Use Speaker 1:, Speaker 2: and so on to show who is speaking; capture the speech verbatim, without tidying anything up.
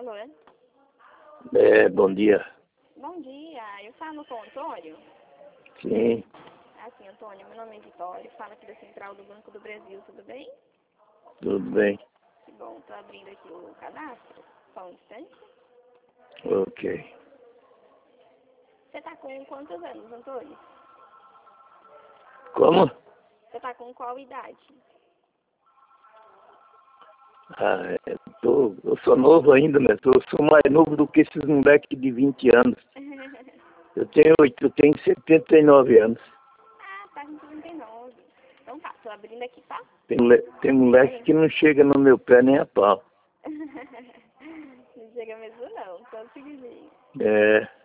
Speaker 1: Alô?
Speaker 2: É, bom dia.
Speaker 1: Bom dia, eu falo com o Antônio?
Speaker 2: Sim,
Speaker 1: Assim, Antônio, meu nome é Vitória, falo aqui da Central do Banco do Brasil, tudo bem?
Speaker 2: tudo bem.
Speaker 1: Que bom, tô abrindo aqui o cadastro, só um instante.
Speaker 2: Ok.
Speaker 1: Você tá com quantos anos, Antônio?
Speaker 2: Como?
Speaker 1: Você tá com qual idade?
Speaker 2: Ah, é, tô, eu sou novo ainda, né? Eu sou mais novo do que esses moleques de vinte anos. Eu tenho, oito- eu tenho setenta e nove anos.
Speaker 1: Ah, tá com trinta e nove. Então tá, tô abrindo aqui, tá?
Speaker 2: Tem, mole- tem moleque que não chega no meu pé nem a pau.
Speaker 1: Não chega mesmo não, só um segundinho.
Speaker 2: É.